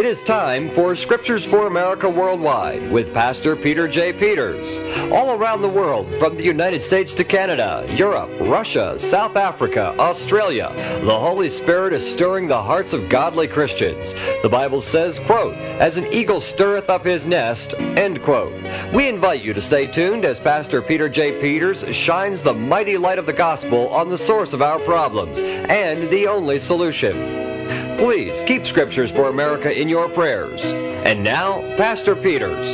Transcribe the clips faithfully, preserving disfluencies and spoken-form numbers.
is time for Scriptures for America Worldwide with Pastor Peter J. Peters. All around the world, from the United States to Canada, Europe, Russia, South Africa, Australia, the Holy Spirit is stirring the hearts of godly Christians. The Bible says, quote, "As an eagle stirreth up his nest," end quote. We invite you to stay tuned as Pastor Peter J. Peters shines the mighty light of the gospel on the source of our problems and the only solution. Please keep Scriptures for America in your prayers. And now, Pastor Peters.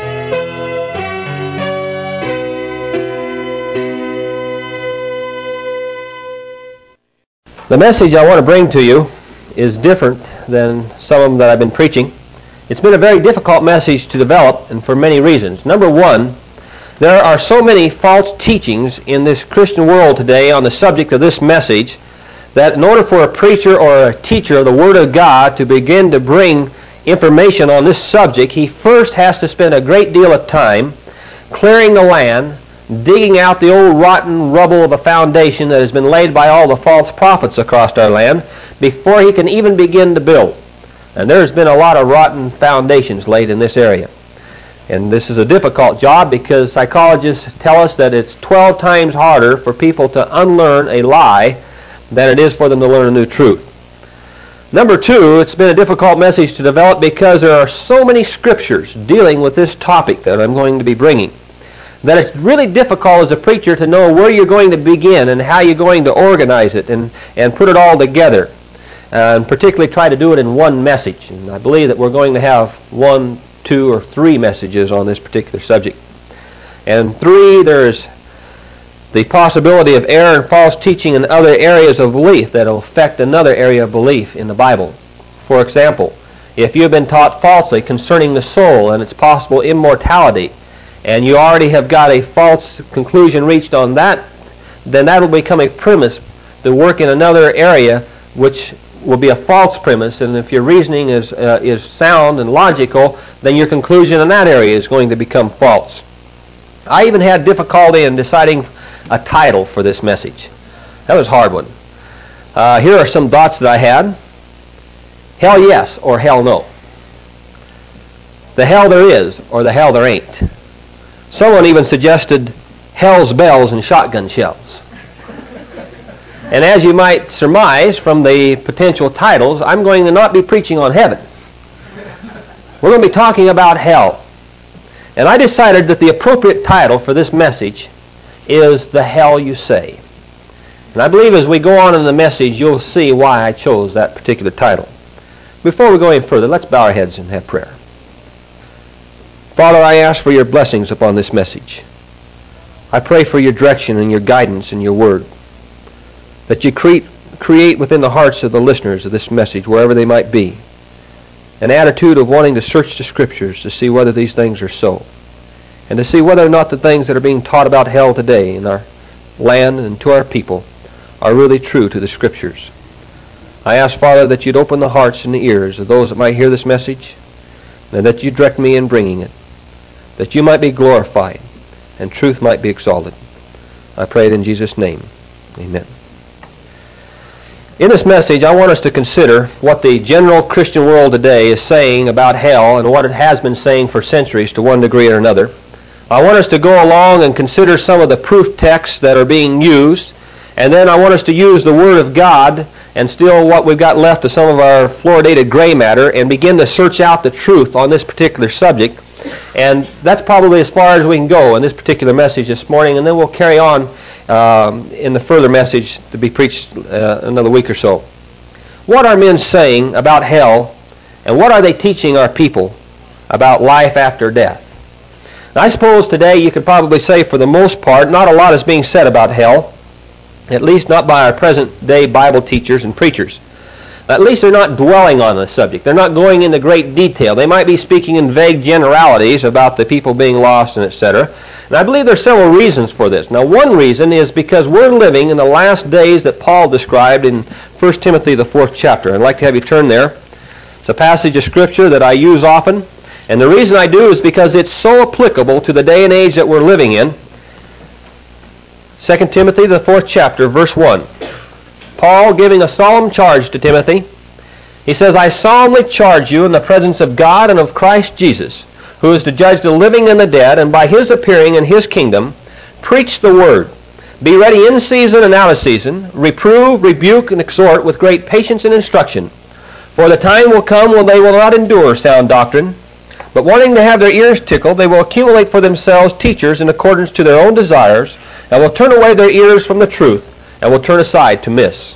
The message I want to bring to you is different than some of them that I've been preaching. It's been a very difficult message to develop, and for many reasons. Number one, there are so many false teachings in this Christian world today on the subject of this message that in order for a preacher or a teacher of the Word of God to begin to bring information on this subject, he first has to spend a great deal of time clearing the land, digging out the old rotten rubble of a foundation that has been laid by all the false prophets across our land before he can even begin to build. And there's been a lot of rotten foundations laid in this area. And this is a difficult job because psychologists tell us that it's twelve times harder for people to unlearn a lie than it is for them to learn a new truth. Number two, it's been a difficult message to develop because there are so many scriptures dealing with this topic that I'm going to be bringing that it's really difficult as a preacher to know where you're going to begin and how you're going to organize it and, and put it all together, uh, and particularly try to do it in one message. And I believe that we're going to have one, two, or three messages on this particular subject. And three, there's the possibility of error and false teaching in other areas of belief that will affect another area of belief in the Bible. For example, if you've been taught falsely concerning the soul and its possible immortality, and you already have got a false conclusion reached on that, then that will become a premise to work in another area which will be a false premise, and if your reasoning is, uh, is sound and logical, then your conclusion in that area is going to become false. I even had difficulty in deciding a title for this message. That was a hard one. Uh, here are some thoughts that I had. Hell yes or hell no. The hell there is or the hell there ain't. Someone even suggested hell's bells and shotgun shells. And as you might surmise from the potential titles, I'm going to not be preaching on heaven. We're going to be talking about hell. And I decided that the appropriate title for this message is The Hell You Say. And I believe as we go on in the message, you'll see why I chose that particular title. Before we go any further, let's bow our heads and have prayer. Father, I ask for your blessings upon this message. I pray for your direction and your guidance in your word, that you create, create within the hearts of the listeners of this message, wherever they might be, an attitude of wanting to search the Scriptures to see whether these things are so, and to see whether or not the things that are being taught about hell today in our land and to our people are really true to the Scriptures. I ask, Father, that you'd open the hearts and the ears of those that might hear this message, and that you direct me in bringing it, that you might be glorified and truth might be exalted. I pray it in Jesus' name. Amen. In this message, I want us to consider what the general Christian world today is saying about hell and what it has been saying for centuries to one degree or another. I want us to go along and consider some of the proof texts that are being used, and then I want us to use the Word of God and still what we've got left of some of our fluoridated gray matter and begin to search out the truth on this particular subject. And that's probably as far as we can go in this particular message this morning, and then we'll carry on um, in the further message to be preached uh, another week or so. What are men saying about hell, and what are they teaching our people about life after death? I suppose today you could probably say for the most part not a lot is being said about hell, at least not by our present day Bible teachers and preachers. At least they're not dwelling on the subject. They're not going into great detail. They might be speaking in vague generalities about the people being lost and et cetera. And I believe there's several reasons for this. Now, one reason is because we're living in the last days that Paul described in First Timothy, the fourth chapter. I'd like to have you turn there. It's a passage of Scripture that I use often. And the reason I do is because it's so applicable to the day and age that we're living in. Second Timothy, the fourth chapter, verse one. Paul giving a solemn charge to Timothy. He says, I solemnly charge you in the presence of God and of Christ Jesus, who is to judge the living and the dead, and by his appearing in his kingdom, preach the word. Be ready in season and out of season. Reprove, rebuke, and exhort with great patience and instruction. For the time will come when they will not endure sound doctrine, but wanting to have their ears tickled, they will accumulate for themselves teachers in accordance to their own desires, and will turn away their ears from the truth, and will turn aside to myths.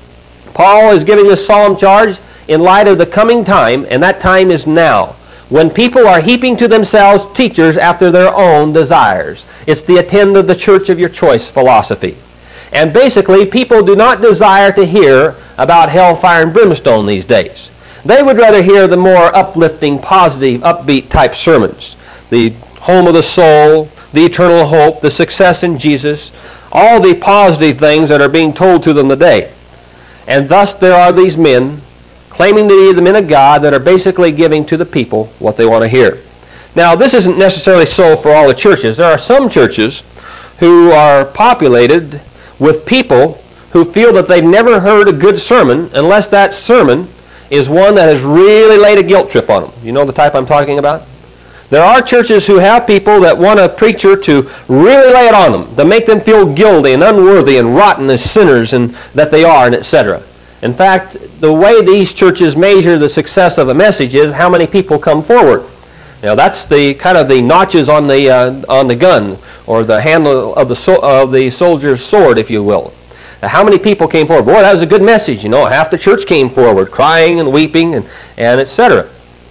Paul is giving this solemn charge in light of the coming time, and that time is now, when people are heaping to themselves teachers after their own desires. It's the attend of the church of your choice philosophy. And basically, people do not desire to hear about hellfire and brimstone these days. They would rather hear the more uplifting, positive, upbeat type sermons. The home of the soul, the eternal hope, the success in Jesus, all the positive things that are being told to them today. And thus there are these men claiming to be the men of God that are basically giving to the people what they want to hear. Now, this isn't necessarily so for all the churches. There are some churches who are populated with people who feel that they've never heard a good sermon unless that sermon is one that has really laid a guilt trip on them. You know the type I'm talking about? There are churches who have people that want a preacher to really lay it on them, to make them feel guilty and unworthy and rotten as sinners and that they are, and et cetera. In fact, the way these churches measure the success of a message is how many people come forward. Now, that's the kind of the notches on the uh, on the gun, or the handle of the so- of the soldier's sword, if you will. Now, how many people came forward? Boy, that was a good message. You know, half the church came forward, crying and weeping, and and et cetera.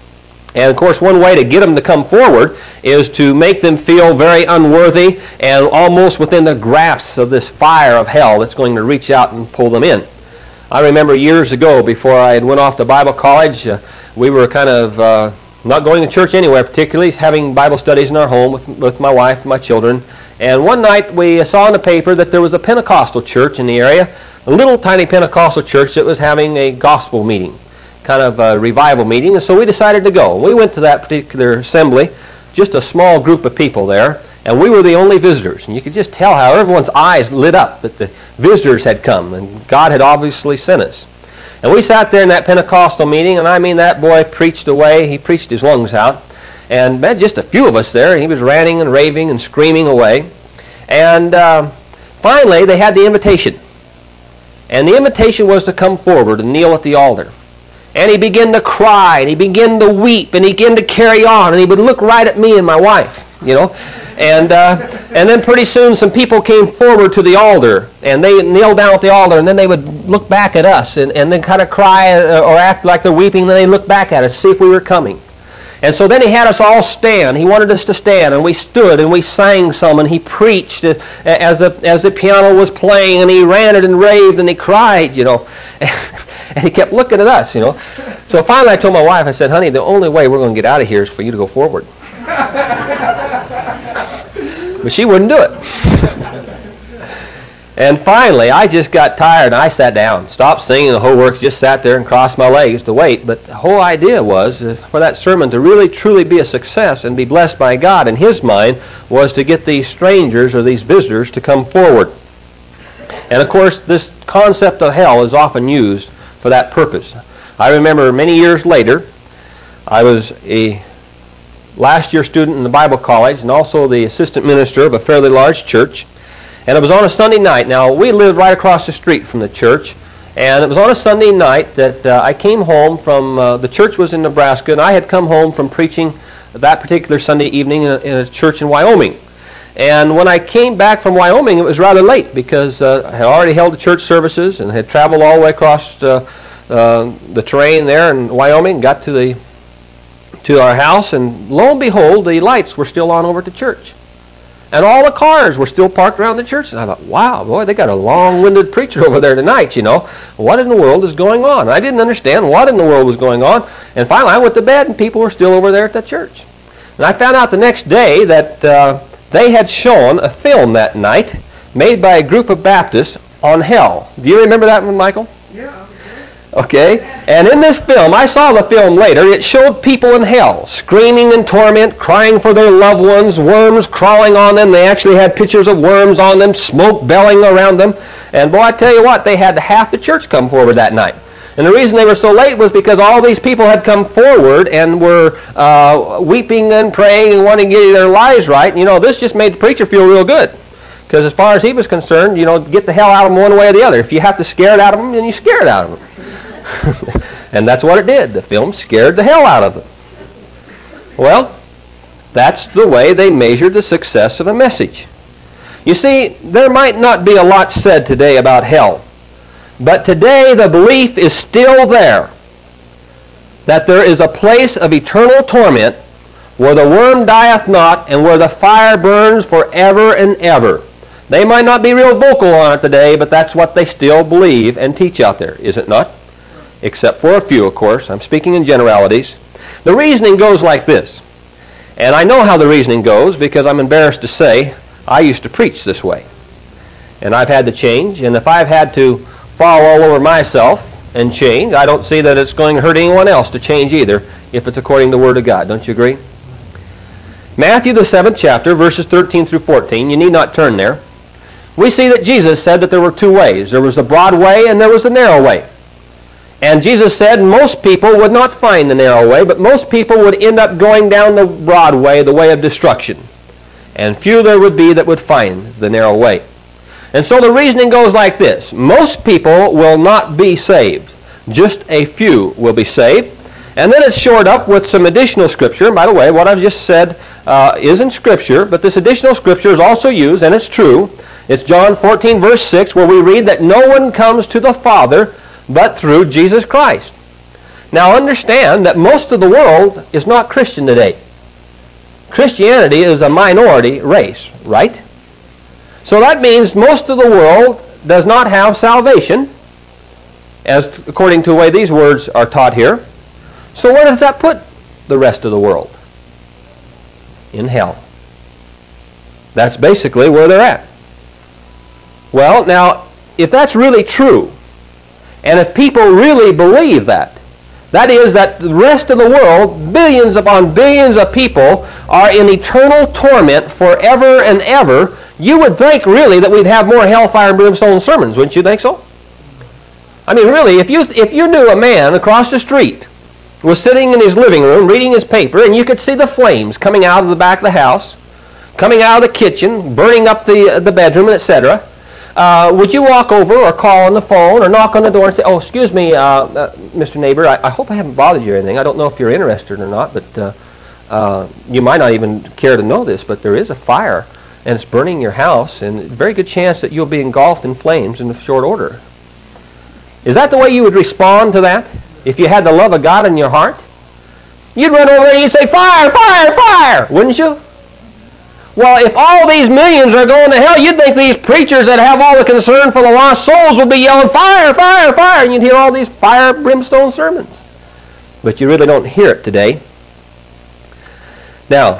And of course, one way to get them to come forward is to make them feel very unworthy and almost within the grasp of this fire of hell that's going to reach out and pull them in. I remember years ago, before I had went off to Bible college, uh, we were kind of uh, not going to church anywhere particularly, having Bible studies in our home with, with my wife and my children. And one night we saw in the paper that there was a Pentecostal church in the area, a little tiny Pentecostal church that was having a gospel meeting, kind of a revival meeting, and so we decided to go. We went to that particular assembly, just a small group of people there, and we were the only visitors. And you could just tell how everyone's eyes lit up that the visitors had come, and God had obviously sent us. And we sat there in that Pentecostal meeting, and I mean, that boy preached away. He preached his lungs out. And man, just a few of us there. He was ranting and raving and screaming away. And uh, finally, they had the invitation. And the invitation was to come forward and kneel at the altar. And he began to cry, and he began to weep, and he began to carry on, and he would look right at me and my wife, you know. And uh, and then pretty soon some people came forward to the altar, and they kneeled down at the altar, and then they would look back at us, and, and then kind of cry or act like they're weeping, and then they look back at us, see if we were coming. And so then he had us all stand. He wanted us to stand, and we stood, and we sang some, and he preached as the, as the piano was playing, and he ranted and raved, and he cried, you know. And he kept looking at us, you know. So finally I told my wife, I said, honey, the only way we're going to get out of here is for you to go forward. But she wouldn't do it. And finally, I just got tired, and I sat down, stopped singing the whole works, just sat there and crossed my legs to wait. But the whole idea was uh, for that sermon to really, truly be a success and be blessed by God, in his mind, was to get these strangers or these visitors to come forward. And of course, this concept of hell is often used for that purpose. I remember many years later, I was a last year student in the Bible college and also the assistant minister of a fairly large church. And it was on a Sunday night. Now, we lived right across the street from the church. And it was on a Sunday night that uh, I came home from, uh, the church was in Nebraska, and I had come home from preaching that particular Sunday evening in a, in a church in Wyoming. And when I came back from Wyoming, it was rather late because uh, I had already held the church services and had traveled all the way across uh, uh, the terrain there in Wyoming, got to the to our house, and lo and behold, the lights were still on over at the church. And all the cars were still parked around the church. And I thought, wow, boy, they got a long-winded preacher over there tonight, you know. What in the world is going on? And I didn't understand what in the world was going on. And finally, I went to bed, and people were still over there at the church. And I found out the next day that uh, they had shown a film that night made by a group of Baptists on hell. Do you remember that one, Michael? Yeah. Okay, and in this film, I saw the film later, it showed people in hell, screaming in torment, crying for their loved ones, worms crawling on them. They actually had pictures of worms on them, smoke bellying around them. And boy, I tell you what, they had half the church come forward that night. And the reason they were so late was because all these people had come forward and were uh, weeping and praying and wanting to get their lives right. And, you know, this just made the preacher feel real good. Because as far as he was concerned, you know, get the hell out of them one way or the other. If you have to scare it out of them, then you scare it out of them. And that's what it did. The film scared the hell out of them. Well, that's the way they measured the success of a message. You see, there might not be a lot said today about hell. But today the belief is still there that there is a place of eternal torment where the worm dieth not and where the fire burns forever and ever. They might not be real vocal on it today, but that's what they still believe and teach out there, is it not? Except for a few, of course. I'm speaking in generalities. The reasoning goes like this. And I know how the reasoning goes because I'm embarrassed to say I used to preach this way. And I've had to change. And if I've had to fall all over myself and change, I don't see that it's going to hurt anyone else to change either if it's according to the Word of God. Don't you agree? Matthew, the seventh chapter, verses thirteen through fourteen. You need not turn there. We see that Jesus said that there were two ways. There was the broad way and there was the narrow way. And Jesus said most people would not find the narrow way, but most people would end up going down the broad way, the way of destruction. And few there would be that would find the narrow way. And so the reasoning goes like this. Most people will not be saved. Just a few will be saved. And then it's shored up with some additional scripture. By the way, what I've just said uh, is in scripture, but this additional scripture is also used, and it's true. It's John fourteen, verse six, where we read that no one comes to the Father but through Jesus Christ. Now understand that most of the world is not Christian today. Christianity is a minority race, right? So that means most of the world does not have salvation, as according to the way these words are taught here. So where does that put the rest of the world? In hell. That's basically where they're at. Well, now, if that's really true, and if people really believe that, that is that the rest of the world, billions upon billions of people, are in eternal torment forever and ever, you would think really that we'd have more hellfire and brimstone sermons, wouldn't you think so? I mean, really, if you if you knew a man across the street was sitting in his living room reading his paper, and you could see the flames coming out of the back of the house, coming out of the kitchen, burning up the the bedroom, et cetera, Uh, would you walk over or call on the phone or knock on the door and say, oh, excuse me, uh, uh, Mister Neighbor, I, I hope I haven't bothered you or anything. I don't know if you're interested or not, but uh, uh, you might not even care to know this, but there is a fire, and it's burning your house, and a very good chance that you'll be engulfed in flames in short order. Is that the way you would respond to that if you had the love of God in your heart? You'd run over there and you'd say, fire, fire, fire, wouldn't you? Well, if all these millions are going to hell, you'd think these preachers that have all the concern for the lost souls would be yelling, fire, fire, fire, and you'd hear all these fire, brimstone sermons. But you really don't hear it today. Now,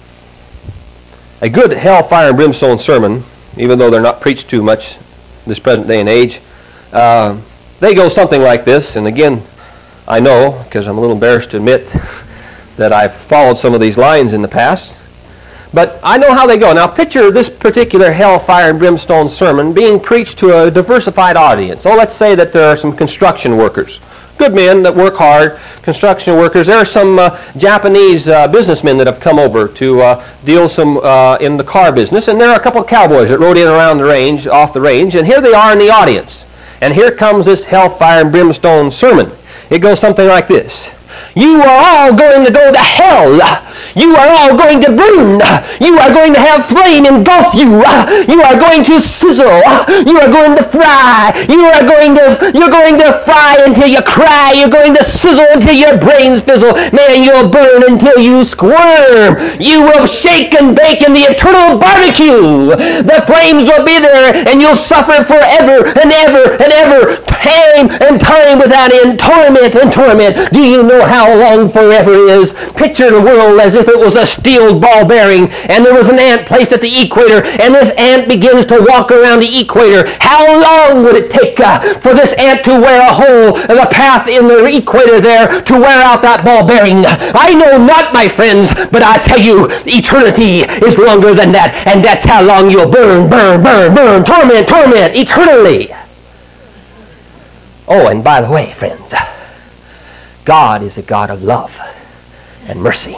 a good hell, fire, and brimstone sermon, even though they're not preached too much in this present day and age, uh, they go something like this. And again, I know, because I'm a little embarrassed to admit that I've followed some of these lines in the past. But I know how they go. Now picture this particular hell, fire, and brimstone sermon being preached to a diversified audience. So let's say that there are some construction workers. Good men that work hard, construction workers. There are some uh, Japanese uh, businessmen that have come over to uh, deal some uh, in the car business. And there are a couple of cowboys that rode in around the range, off the range. And here they are in the audience. And here comes this hell, fire, and brimstone sermon. It goes something like this. You are all going to go to hell. You are all going to burn. You are going to have flame engulf you. You are going to sizzle. You are going to fry. You are going to you're going to fry until you cry. You're going to sizzle until your brains fizzle. Man, you'll burn until you squirm. You will shake and bake in the eternal barbecue. The flames will be there, and you'll suffer forever and ever and ever, time and time without end, torment and torment. Do you know how long forever is? Picture the world as if it was a steel ball bearing, and there was an ant placed at the equator, and this ant begins to walk around the equator. How long would it take uh, for this ant to wear a hole, the path in the equator there, to wear out that ball bearing? I know not, my friends, but I tell you, eternity is longer than that, and that's how long you'll burn, burn, burn, burn, torment, torment, eternally. Oh, and by the way, friends, God is a God of love and mercy.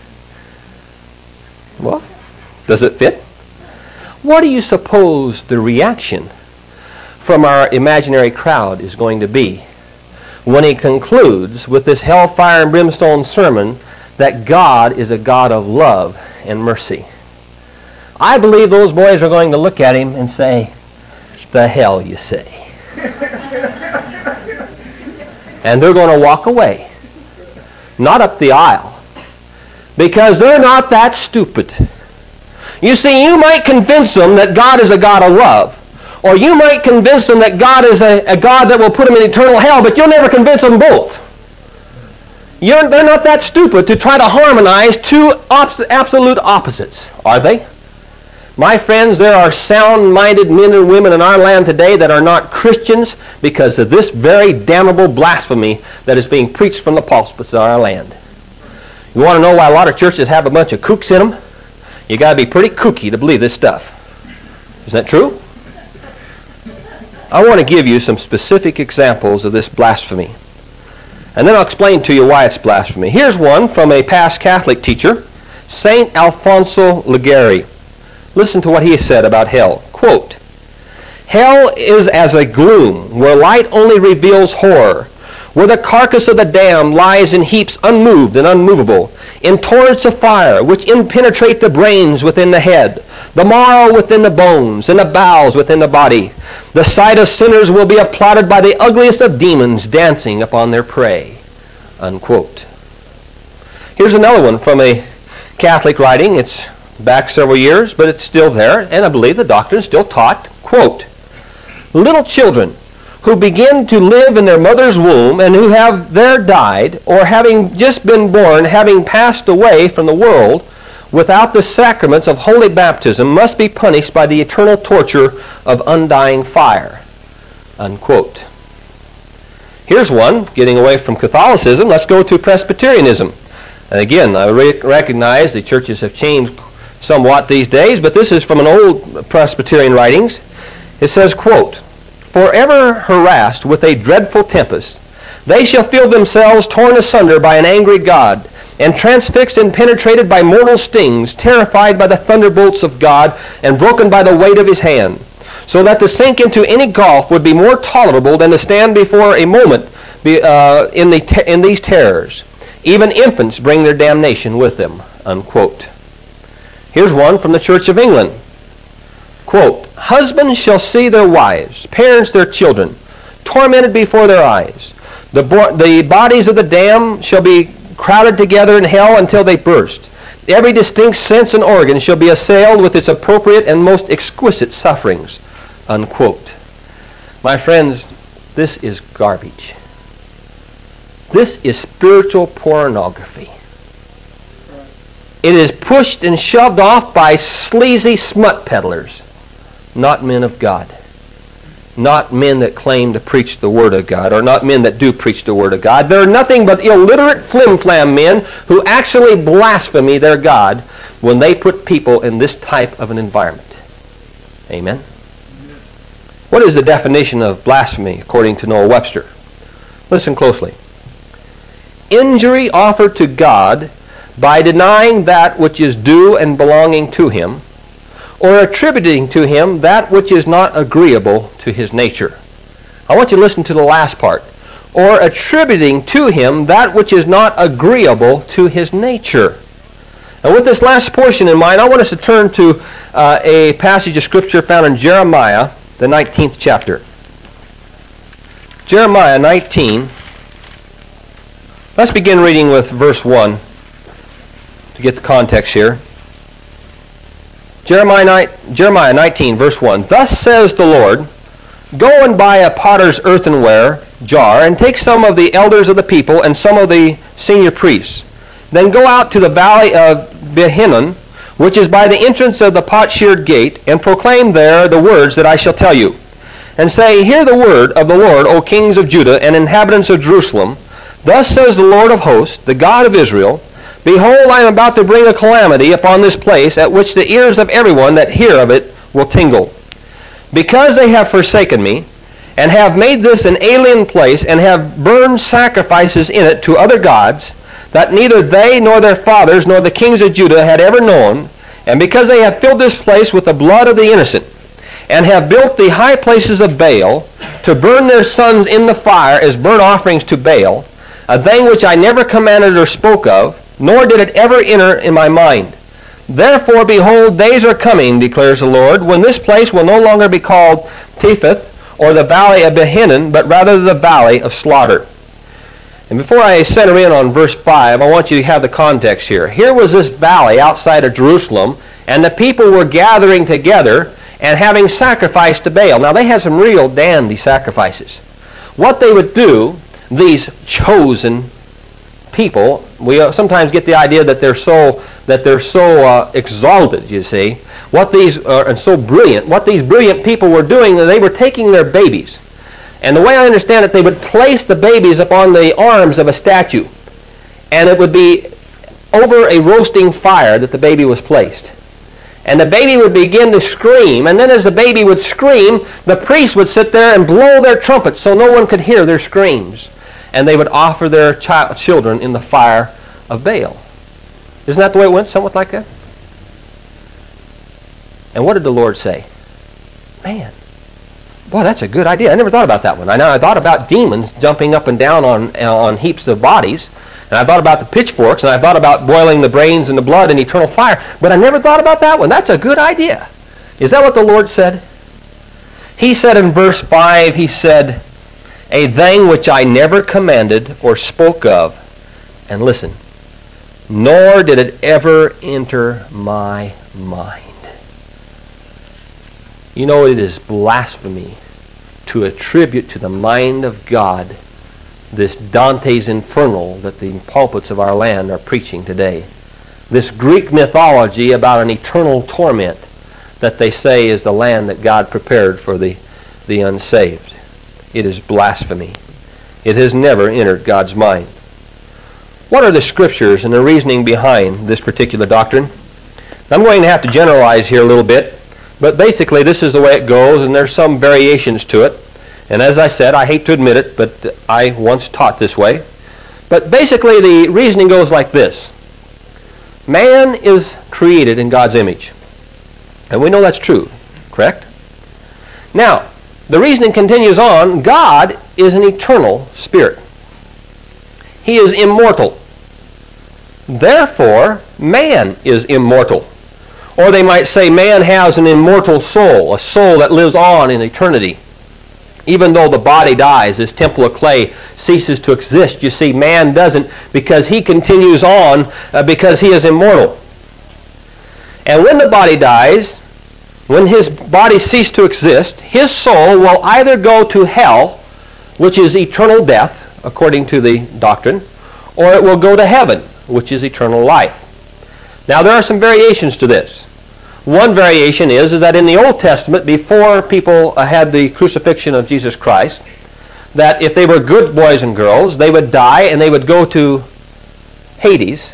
Well, does it fit? What do you suppose the reaction from our imaginary crowd is going to be when he concludes with this hellfire and brimstone sermon that God is a God of love and mercy? I believe those boys are going to look at him and say, "The hell you say." And they're going to walk away, not up the aisle, because they're not that stupid. You see, you might convince them that God is a God of love, or you might convince them that God is a, a God that will put them in eternal hell, but you'll never convince them both. You're, they're not that stupid to try to harmonize two op- absolute opposites, are they? My friends, there are sound-minded men and women in our land today that are not Christians because of this very damnable blasphemy that is being preached from the pulpits of our land. You want to know why a lot of churches have a bunch of kooks in them? You got to be pretty kooky to believe this stuff. Is that true? I want to give you some specific examples of this blasphemy. And then I'll explain to you why it's blasphemy. Here's one from a past Catholic teacher, Saint Alfonso Liguori. Listen to what he said about hell. Quote, "Hell is as a gloom where light only reveals horror, where the carcass of the damned lies in heaps unmoved and unmovable, in torrents of fire which impenetrate the brains within the head, the marrow within the bones, and the bowels within the body. The sight of sinners will be applauded by the ugliest of demons dancing upon their prey." Unquote. Here's another one from a Catholic writing. It's back several years, but it's still there, and I believe the doctrine is still taught. Quote, "Little children who begin to live in their mother's womb and who have there died, or having just been born, having passed away from the world without the sacraments of holy baptism, must be punished by the eternal torture of undying fire." Unquote. Here's one, getting away from Catholicism. Let's go to Presbyterianism. And again, I re- recognize the churches have changed somewhat these days, but this is from an old Presbyterian writings. It says, quote, "Forever harassed with a dreadful tempest, they shall feel themselves torn asunder by an angry God, and transfixed and penetrated by mortal stings, terrified by the thunderbolts of God, and broken by the weight of his hand, so that to sink into any gulf would be more tolerable than to stand before a moment be, uh, in, the te- in these terrors. Even infants bring their damnation with them." Unquote. Here's one from the Church of England. Quote, "Husbands shall see their wives, parents their children, tormented before their eyes. The, bo- the bodies of the damned shall be crowded together in hell until they burst. Every distinct sense and organ shall be assailed with its appropriate and most exquisite sufferings." Unquote. My friends, this is garbage. This is spiritual pornography. It is pushed and shoved off by sleazy smut peddlers, not men of God. Not men that claim to preach the Word of God, or not men that do preach the Word of God. They're nothing but illiterate flim-flam men who actually blaspheme their God when they put people in this type of an environment. Amen? What is the definition of blasphemy according to Noah Webster? Listen closely. Injury offered to God by denying that which is due and belonging to him, or attributing to him that which is not agreeable to his nature. I want you to listen to the last part. Or attributing to him that which is not agreeable to his nature. And with this last portion in mind, I want us to turn to uh, a passage of Scripture found in Jeremiah, the nineteenth chapter. Jeremiah nineteen. Let's begin reading with verse one to get the context here. Jeremiah, Jeremiah nineteen, verse one. "Thus says the Lord, go and buy a potter's earthenware jar, and take some of the elders of the people and some of the senior priests. Then go out to the valley of Behinnon, which is by the entrance of the potsherd gate, and proclaim there the words that I shall tell you. And say, Hear the word of the Lord, O kings of Judah and inhabitants of Jerusalem. Thus says the Lord of hosts, the God of Israel, Behold, I am about to bring a calamity upon this place, at which the ears of everyone that hear of it will tingle. Because they have forsaken me, and have made this an alien place, and have burned sacrifices in it to other gods, that neither they nor their fathers nor the kings of Judah had ever known, and because they have filled this place with the blood of the innocent, and have built the high places of Baal, to burn their sons in the fire as burnt offerings to Baal, a thing which I never commanded or spoke of, nor did it ever enter in my mind. Therefore, behold, days are coming, declares the Lord, when this place will no longer be called Tepheth, or the valley of Behinnon, but rather the valley of slaughter. And before I center in on verse five, I want you to have the context here. Here was this valley outside of Jerusalem, and the people were gathering together and having sacrifice to Baal. Now, they had some real dandy sacrifices. What they would do, these chosen people, we sometimes get the idea that they're so that they're so uh, exalted, you see, what these uh, and so brilliant. What these brilliant people were doing, they were taking their babies. And the way I understand it, they would place the babies upon the arms of a statue. And it would be over a roasting fire that the baby was placed. And the baby would begin to scream. And then as the baby would scream, the priest would sit there and blow their trumpets so no one could hear their screams. And they would offer their child, children in the fire of Baal. Isn't that the way it went? Somewhat like that? And what did the Lord say? Man, boy, that's a good idea. I never thought about that one. I know I thought about demons jumping up and down on on heaps of bodies, and I thought about the pitchforks, and I thought about boiling the brains and the blood in eternal fire, but I never thought about that one. That's a good idea. Is that what the Lord said? He said in verse five, he said, a thing which I never commanded or spoke of, and listen, nor did it ever enter my mind. You know, it is blasphemy to attribute to the mind of God this Dante's Infernal that the pulpits of our land are preaching today. This Greek mythology about an eternal torment that they say is the land that God prepared for the, the unsaved. It is blasphemy. It has never entered God's mind. What are the scriptures and the reasoning behind this particular doctrine? I'm going to have to generalize here a little bit. But basically, this is the way it goes, and there's some variations to it. And as I said, I hate to admit it, but I once taught this way. But basically, the reasoning goes like this. Man is created in God's image. And we know that's true, correct? Now, the reasoning continues on. God is an eternal spirit. He is immortal. Therefore, man is immortal. Or they might say man has an immortal soul, a soul that lives on in eternity. Even though the body dies, this temple of clay ceases to exist. You see, man doesn't, because he continues on uh, because he is immortal. And when the body dies, when his body ceases to exist, his soul will either go to hell, which is eternal death, according to the doctrine, or it will go to heaven, which is eternal life. Now, there are some variations to this. One variation is, is that in the Old Testament, before people uh, had the crucifixion of Jesus Christ, that if they were good boys and girls, they would die and they would go to Hades,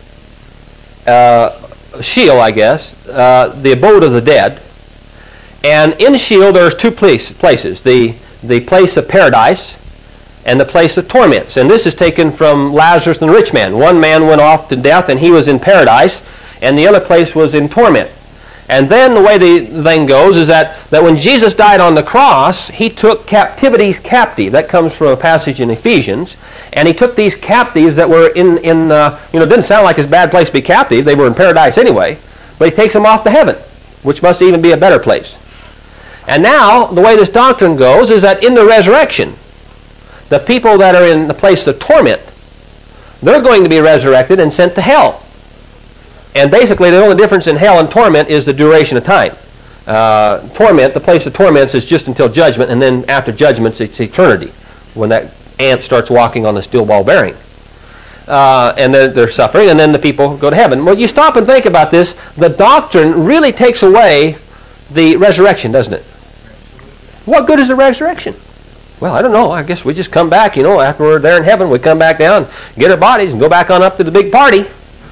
uh, Sheol, I guess, uh, the abode of the dead. And in Sheol, there's two place, places, the, the place of paradise and the place of torments. And this is taken from Lazarus and the rich man. One man went off to death and he was in paradise, and the other place was in torment. And then the way the thing goes is that, that when Jesus died on the cross, he took captivity captive. That comes from a passage in Ephesians. And he took these captives that were in, in uh, you know, it didn't sound like it's a bad place to be captive. They were in paradise anyway. But he takes them off to heaven, which must even be a better place. And now, the way this doctrine goes is that in the resurrection, the people that are in the place of torment, they're going to be resurrected and sent to hell. And basically, the only difference in hell and torment is the duration of time. Uh, torment, the place of torments is just until judgment, and then after judgment, it's eternity, when that ant starts walking on the steel ball bearing. Uh, and then they're suffering, and then the people go to heaven. Well, you stop and think about this, the doctrine really takes away the resurrection, doesn't it? What good is the resurrection? Well, I don't know. I guess we just come back, you know, after we're there in heaven, we come back down, get our bodies, and go back on up to the big party.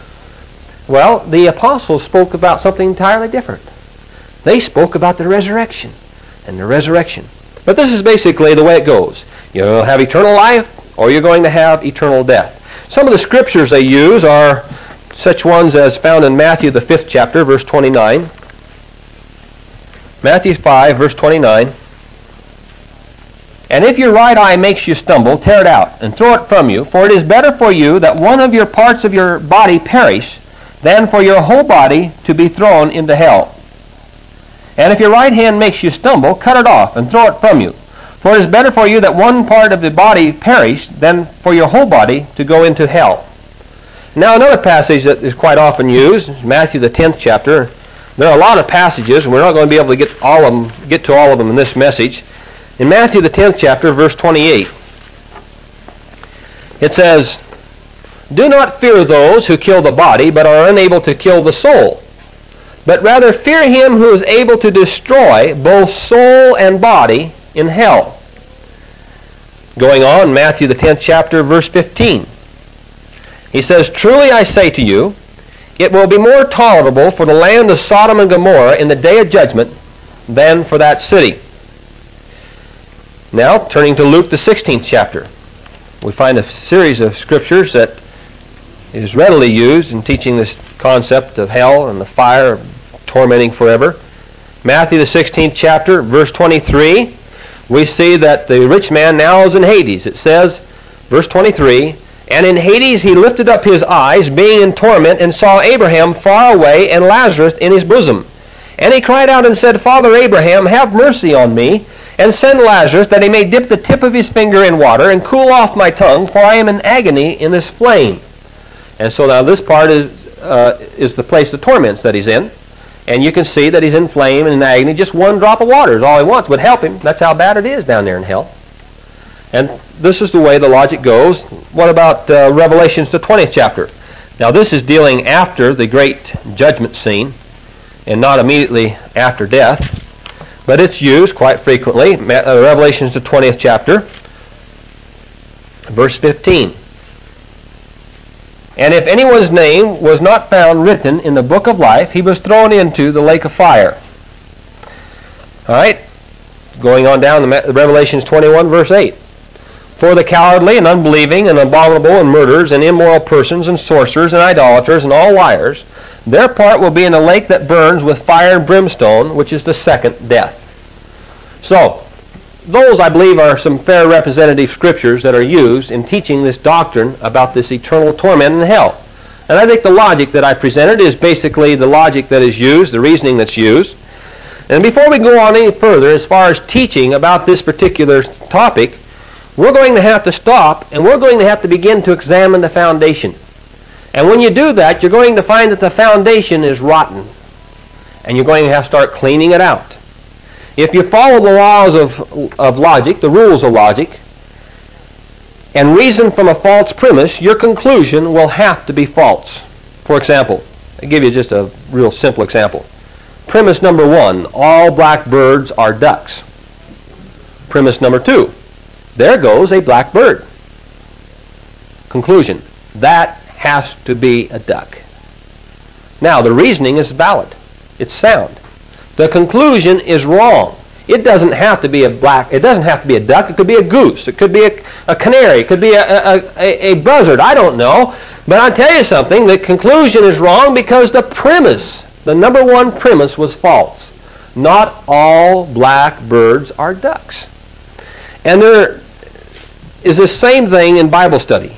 Well, the apostles spoke about something entirely different. They spoke about the resurrection and the resurrection. But this is basically the way it goes. You'll have eternal life, or you're going to have eternal death. Some of the scriptures they use are such ones as found in Matthew, the fifth chapter, verse twenty-nine. Matthew five, verse twenty-nine. And if your right eye makes you stumble, tear it out and throw it from you, for it is better for you that one of your parts of your body perish than for your whole body to be thrown into hell. And if your right hand makes you stumble, cut it off and throw it from you. For it is better for you that one part of the body perish than for your whole body to go into hell. Now another passage that is quite often used is Matthew the tenth chapter. There are a lot of passages, and we're not going to be able to get all of them, get to all of them in this message. In Matthew the tenth chapter, verse twenty-eight, it says, "Do not fear those who kill the body, but are unable to kill the soul. But rather fear him who is able to destroy both soul and body in hell." Going on, Matthew the tenth chapter, verse fifteen. He says, "Truly I say to you, it will be more tolerable for the land of Sodom and Gomorrah in the day of judgment than for that city." Now, turning to Luke the sixteenth chapter, we find a series of scriptures that is readily used in teaching this concept of hell and the fire of tormenting forever. Matthew the sixteenth chapter, verse twenty-three, we see that the rich man now is in Hades. It says, verse twenty-three, "And in Hades he lifted up his eyes, being in torment, and saw Abraham far away and Lazarus in his bosom. And he cried out and said, Father Abraham, have mercy on me, and send Lazarus, that he may dip the tip of his finger in water and cool off my tongue, for I am in agony in this flame." And so now this part is uh, is the place of torments that he's in. And you can see that he's in flame and in agony. Just one drop of water is all he wants would help him. That's how bad it is down there in hell. And this is the way the logic goes. What about uh, Revelations, the twentieth chapter? Now this is dealing after the great judgment scene and not immediately after death. But it's used quite frequently. Uh, Revelations, the twentieth chapter, verse fifteen. "And if anyone's name was not found written in the book of life, he was thrown into the lake of fire." All right. Going on down to Revelations twenty-one, verse eight. "For the cowardly and unbelieving and abominable and murderers and immoral persons and sorcerers and idolaters and all liars, their part will be in the lake that burns with fire and brimstone, which is the second death." So, those, I believe, are some fair representative scriptures that are used in teaching this doctrine about this eternal torment in hell. And I think the logic that I presented is basically the logic that is used, the reasoning that's used. And before we go on any further as far as teaching about this particular topic, we're going to have to stop and we're going to have to begin to examine the foundation. And when you do that, you're going to find that the foundation is rotten. And you're going to have to start cleaning it out. If you follow the laws of, of logic, the rules of logic, and reason from a false premise, your conclusion will have to be false. For example, I'll give you just a real simple example. Premise number one, all black birds are ducks. Premise number two, there goes a black bird. Conclusion, that has to be a duck. Now, the reasoning is valid. It's sound. The conclusion is wrong. It doesn't have to be a black, it doesn't have to be a duck. It could be a goose. It could be a, a canary. It could be a, a, a, a buzzard. I don't know. But I'll tell you something. The conclusion is wrong because the premise, the number one premise was false. Not all black birds are ducks. And there is the same thing in Bible study.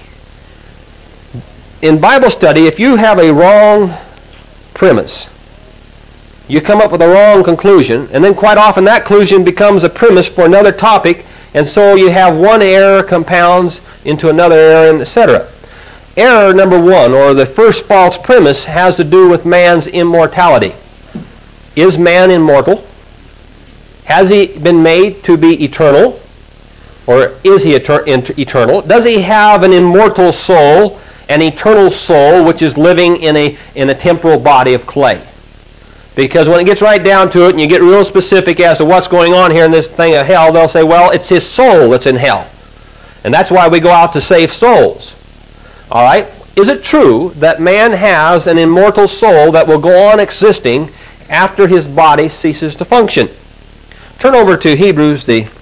In Bible study, if you have a wrong premise, you come up with a wrong conclusion, and then quite often that conclusion becomes a premise for another topic, and so you have one error compounds into another error, et cetera. Error number one, or the first false premise, has to do with man's immortality. Is man immortal? Has he been made to be eternal? Or is he eternal? Does he have an immortal soul, an eternal soul, which is living in a, in a temporal body of clay? Because when it gets right down to it, and you get real specific as to what's going on here in this thing of hell, they'll say, well, it's his soul that's in hell. And that's why we go out to save souls. All right? Is it true that man has an immortal soul that will go on existing after his body ceases to function? Turn over to Hebrews, the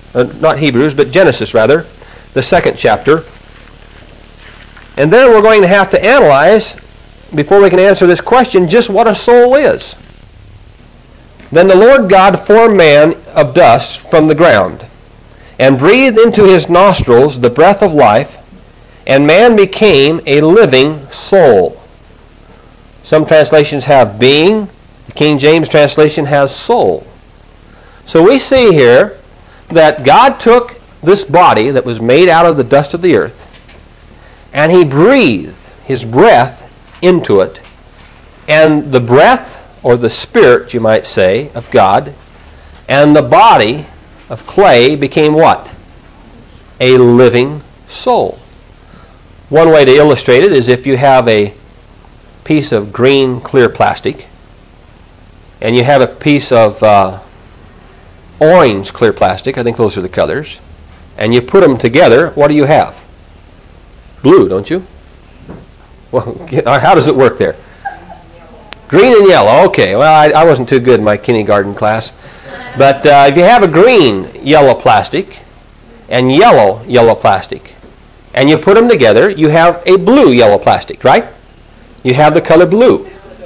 uh, not Hebrews, but Genesis rather, the second chapter. And then we're going to have to analyze, before we can answer this question, just what a soul is. Then the Lord God formed man of dust from the ground, and breathed into his nostrils the breath of life, and man became a living soul. Some translations have being. The King James translation has soul. So we see here that God took this body that was made out of the dust of the earth, and he breathed his breath into it. And the breath, or the spirit, you might say, of God, and the body of clay became what? A living soul. One way to illustrate it is if you have a piece of green clear plastic, and you have a piece of uh, orange clear plastic, I think those are the colors, and you put them together, what do you have? Blue, don't you? Well, how does it work there? Green and yellow. Okay, well, I, I wasn't too good in my kindergarten class. But uh, if you have a green yellow plastic and yellow yellow plastic, and you put them together, you have a blue yellow plastic, right? You have the color blue.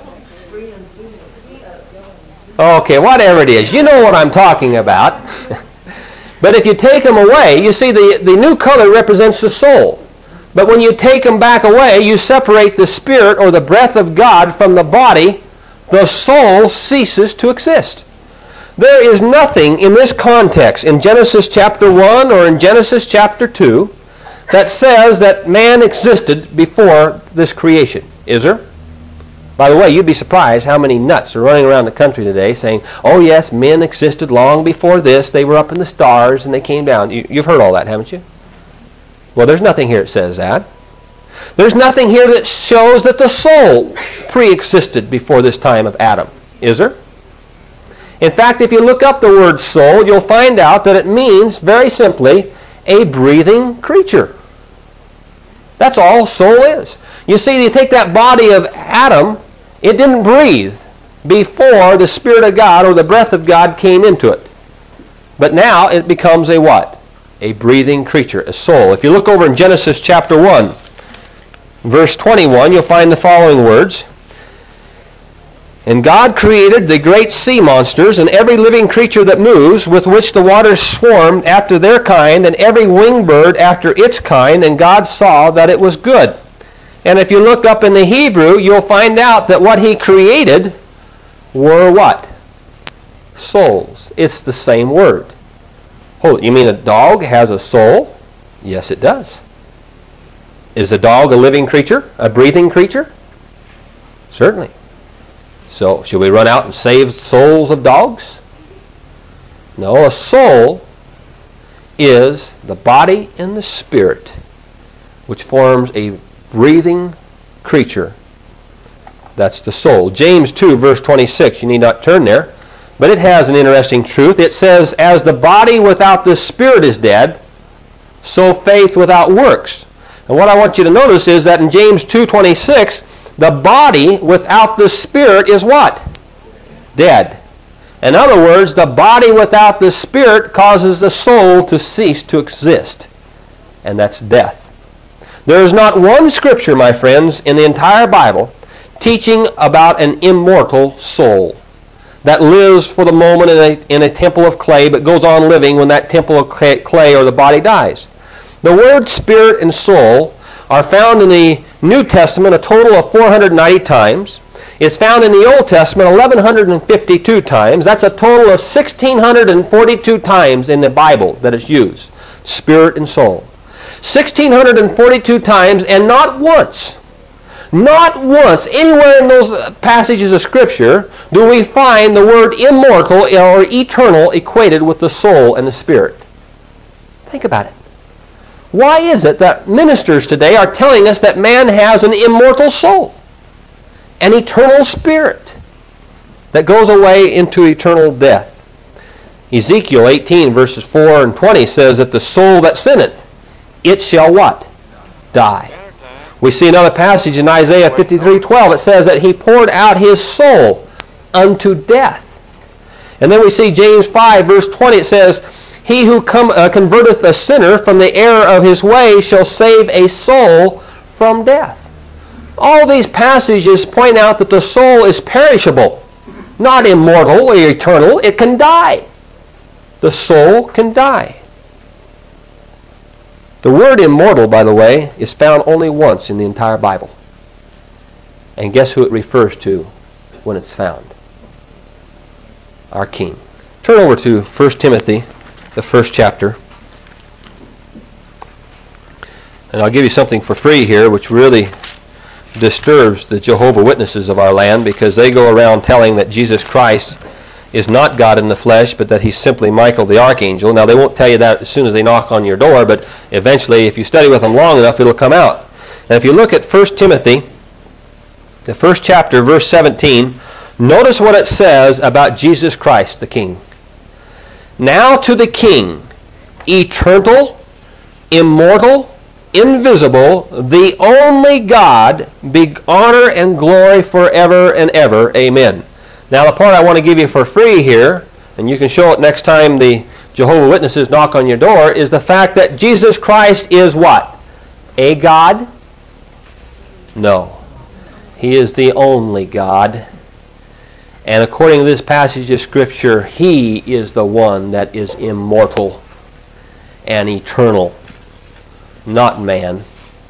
Okay, whatever it is. You know what I'm talking about. But if you take them away, you see the, the new color represents the soul. But when you take them back away, you separate the spirit or the breath of God from the body, the soul ceases to exist. There is nothing in this context, in Genesis chapter one or in Genesis chapter two, that says that man existed before this creation. Is there? By the way, you'd be surprised how many nuts are running around the country today saying, oh yes, men existed long before this. They were up in the stars and they came down. You, you've heard all that, haven't you? Well, there's nothing here that says that. There's nothing here that shows that the soul pre-existed before this time of Adam. Is there? In fact, if you look up the word soul, you'll find out that it means, very simply, a breathing creature. That's all soul is. You see, you take that body of Adam, it didn't breathe before the Spirit of God or the breath of God came into it. But now it becomes a what? A breathing creature, a soul. If you look over in Genesis chapter one, verse twenty-one, you'll find the following words. And God created the great sea monsters and every living creature that moves, with which the waters swarmed after their kind, and every winged bird after its kind, and God saw that it was good. And if you look up in the Hebrew, you'll find out that what he created were what? Souls. It's the same word. Oh, you mean a dog has a soul? Yes, it does. Is a dog a living creature? A breathing creature? Certainly. So, should we run out and save souls of dogs? No, a soul is the body and the spirit which forms a breathing creature. That's the soul. James two, verse twenty-six, you need not turn there. But it has an interesting truth. It says, as the body without the spirit is dead, so faith without works. And what I want you to notice is that in James two twenty-six, the body without the spirit is what? Dead. In other words, the body without the spirit causes the soul to cease to exist. And that's death. There is not one scripture, my friends, in the entire Bible teaching about an immortal soul that lives for the moment in a, in a temple of clay, but goes on living when that temple of clay or the body dies. The word spirit and soul are found in the New Testament a total of four hundred ninety times. It's found in the Old Testament eleven fifty-two times. That's a total of one thousand six hundred forty-two times in the Bible that it's used. Spirit and soul. one thousand six hundred forty-two times, and not once, not once, anywhere in those passages of Scripture do we find the word immortal or eternal equated with the soul and the spirit. Think about it. Why is it that ministers today are telling us that man has an immortal soul, an eternal spirit that goes away into eternal death? Ezekiel eighteen, verses four and twenty says that the soul that sinneth, it shall what? Die. We see another passage in Isaiah fifty-three twelve. It says that he poured out his soul unto death. And then we see James five, verse twenty. It says, He who come, uh, converteth a sinner from the error of his way shall save a soul from death. All these passages point out that the soul is perishable, not immortal or eternal. It can die. The soul can die. The word immortal, by the way, is found only once in the entire Bible. And guess who it refers to when it's found? Our King. Turn over to First Timothy, the first chapter. And I'll give you something for free here, which really disturbs the Jehovah's Witnesses of our land, because they go around telling that Jesus Christ is not God in the flesh, but that he's simply Michael the Archangel. Now, they won't tell you that as soon as they knock on your door, but eventually, if you study with them long enough, it'll come out. And if you look at First Timothy, the first chapter, verse seventeen, notice what it says about Jesus Christ, the King. Now to the King, eternal, immortal, invisible, the only God, be honor and glory forever and ever. Amen. Now the part I want to give you for free here, and you can show it next time the Jehovah's Witnesses knock on your door, is the fact that Jesus Christ is what? A God? No. He is the only God. And according to this passage of Scripture, he is the one that is immortal and eternal, not man.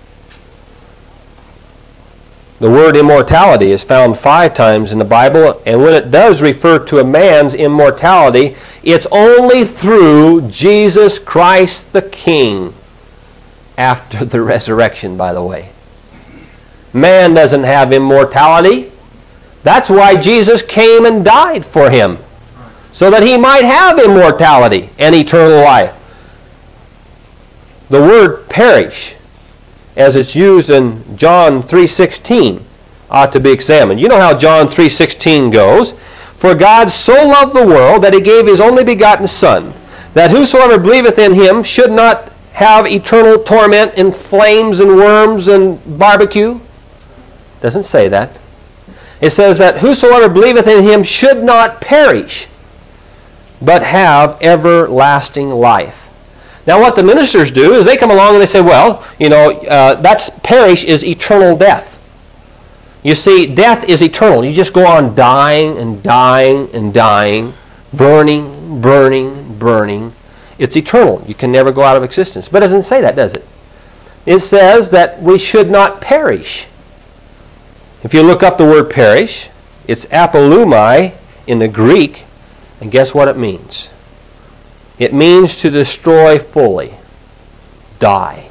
The word immortality is found five times in the Bible, and when it does refer to a man's immortality, it's only through Jesus Christ the King after the resurrection, by the way. Man doesn't have immortality. That's why Jesus came and died for him, so that he might have immortality and eternal life. The word perish, as it's used in John three sixteen, ought to be examined. You know how John three sixteen goes. For God so loved the world that he gave his only begotten Son, that whosoever believeth in him should not have eternal torment in flames and worms and barbecue. Doesn't say that. It says that whosoever believeth in him should not perish, but have everlasting life. Now what the ministers do is they come along and they say, well, you know, uh, that's perish is eternal death. You see, death is eternal. You just go on dying and dying and dying, burning, burning, burning. It's eternal. You can never go out of existence. But it doesn't say that, does it? It says that we should not perish. If you look up the word perish, it's apolumai in the Greek, and guess what it means? It means to destroy fully, die.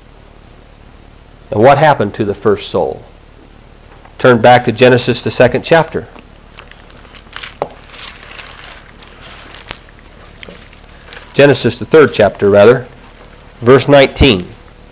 And what happened to the first soul? Turn back to Genesis, the second chapter. Genesis, the third chapter, rather, verse nineteen.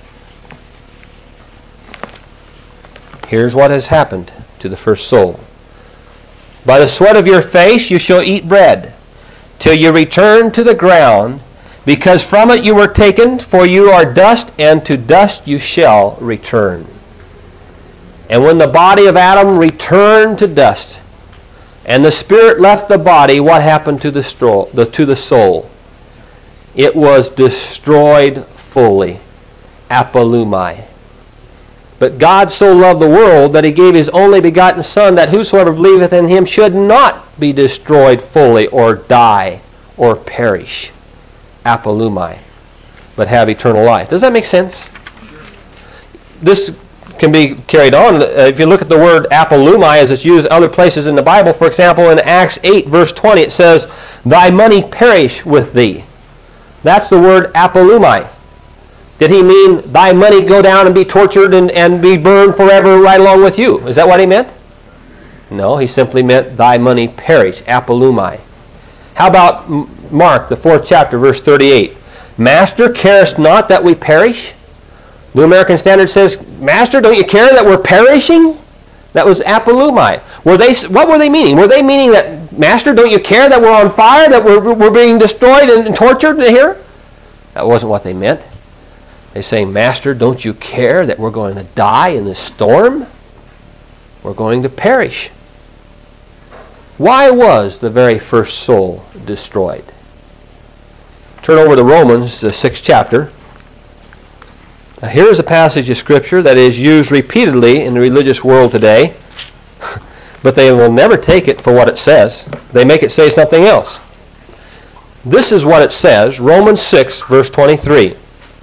Here's what has happened to the first soul. By the sweat of your face you shall eat bread, till you return to the ground, because from it you were taken, for you are dust, and to dust you shall return. And when the body of Adam returned to dust, and the spirit left the body, what happened to the, stro- the, to the soul? It was destroyed fully. Apolumai. But God so loved the world that he gave his only begotten Son, that whosoever believeth in him should not be destroyed fully, or die, or perish. Apolumai. But have eternal life. Does that make sense? This can be carried on. If you look at the word apolumai as it's used other places in the Bible, for example, in Acts eight, verse twenty, it says, thy money perish with thee. That's the word apolumai. Did he mean thy money go down and be tortured and, and be burned forever right along with you? Is that what he meant? No, he simply meant thy money perish, apolumai. How about Mark, the fourth chapter, verse thirty-eight? Master, carest not that we perish? New American Standard says, Master, don't you care that we're perishing? That was apolumai. Were they, what were they meaning? Were they meaning that, Master, don't you care that we're on fire, that we're, we're being destroyed and, and tortured here? That wasn't what they meant. They say, Master, don't you care that we're going to die in this storm? We're going to perish. Why was the very first soul destroyed? Turn over to Romans, the sixth chapter. Now, here's a passage of Scripture that is used repeatedly in the religious world today, but they will never take it for what it says. They make it say something else. This is what it says, Romans six, verse twenty-three.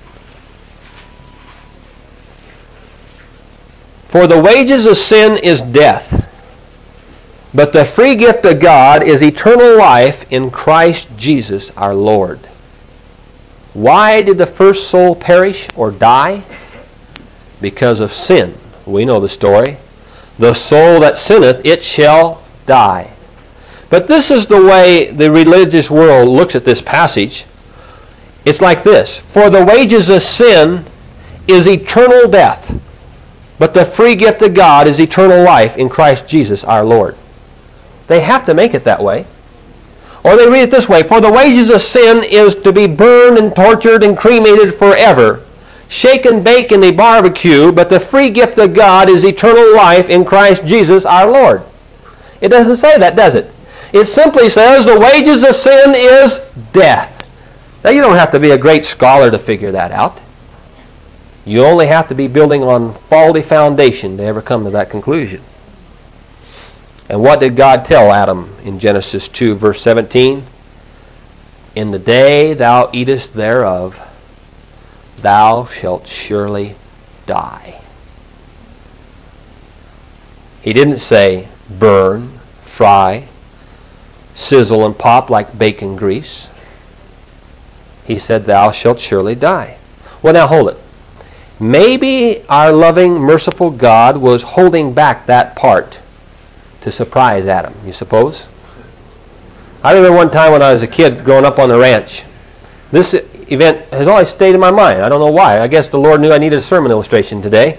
For the wages of sin is death, but the free gift of God is eternal life in Christ Jesus our Lord. Why did the first soul perish or die? Because of sin. We know the story. The soul that sinneth, it shall die. But this is the way the religious world looks at this passage. It's like this. For the wages of sin is eternal death, but the free gift of God is eternal life in Christ Jesus our Lord. They have to make it that way. Or they read it this way. For the wages of sin is to be burned and tortured and cremated forever, shaken, baked in the barbecue, but the free gift of God is eternal life in Christ Jesus our Lord. It doesn't say that, does it? It simply says the wages of sin is death. Now, you don't have to be a great scholar to figure that out. You only have to be building on faulty foundation to ever come to that conclusion. And what did God tell Adam in Genesis two, verse seventeen? In the day thou eatest thereof, thou shalt surely die. He didn't say burn, fry, sizzle and pop like bacon grease. He said, thou shalt surely die. Well, now hold it. Maybe our loving, merciful God was holding back that part to surprise Adam, you suppose? I remember one time when I was a kid growing up on the ranch. This event has always stayed in my mind. I don't know why. I guess the Lord knew I needed a sermon illustration today.